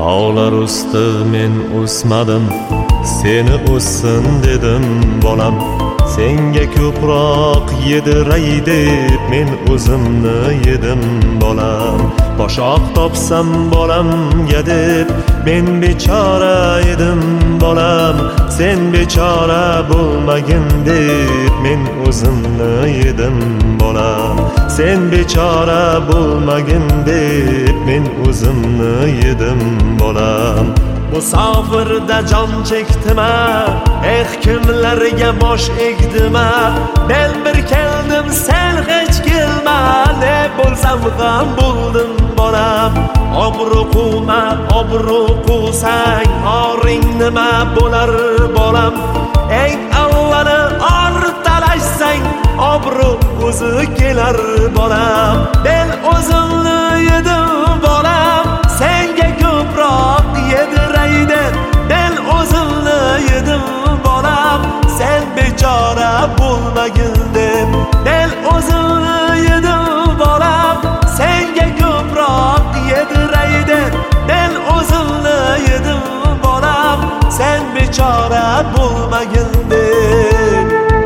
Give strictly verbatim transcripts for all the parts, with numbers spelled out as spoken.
Tog'lar usti men o'smadim, seni o'ssin dedim bolam. Senga ko'proq yediray deb men o'zimni yedim bolam. Boshoq topsam bolamga deb men bechora edim bolam. Sen bechora bo'lmagin deb men o'zimni yedim bolam. Sen bechora bo'lmagin deb men o'zimni yedim bolam. Musofirda jon chekdima, eh kimlarga bosh egdima. Men bir keldim, sen hech kelma, ne bo'lsam ham bo'ldim bolam. Obro' quvma, obro' quvsang oring nima bo'lar bolam. Eng avvalo or talashsang obro' o'zi kelar bolam. Men o'zimni yedim bolam, senga ko'proq yediraydi. Men o'zimni yedim bolam, sen bechora bo'lmagin deb. Men o'zimni yedim bolam, senga ko'proq yediraydi. Men o'zimni yedim bolam, sen bechora bo'lmagin deb.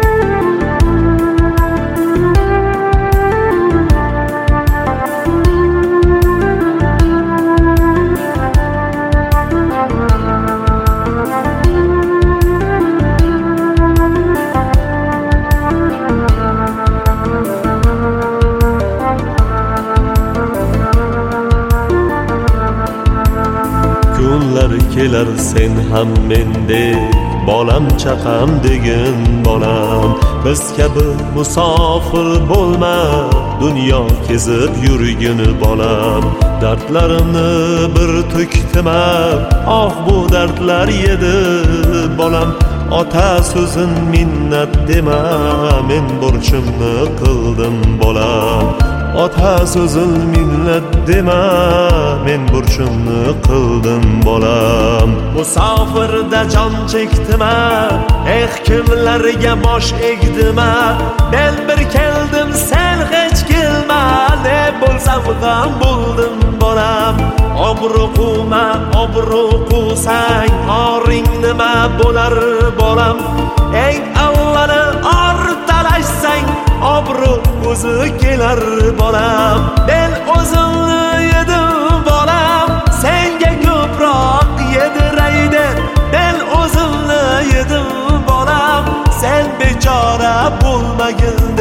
Kunlar kelar sen ham mendek bolam chaqam degin bolam. Biz kabi musofir bo'lma, dunyo kezib yurgin bolam. Dardlarimni bir to'kdima, oh bu dardlar edi bolam. Ota so'zin minnat dema, men burchimni qildim bolam. Ota so'zin minnat dema, men burchimni qildim bolam. Musofirda jon chekdima, eh kimlarga bosh egdima. Men bir keldim, sen hech kelma, ne bo'lsam ham bo'ldim bolam. Obro' quvma, obro' quvsang oring nima bo'lar bolam. Eng avvalo or talashsang obro' o'zi kelar bolam. Men o'zimni yedim bolam, senga ko'proq yediraydi. Men o'zimni yedim bolam, sen bechora bo'lmagin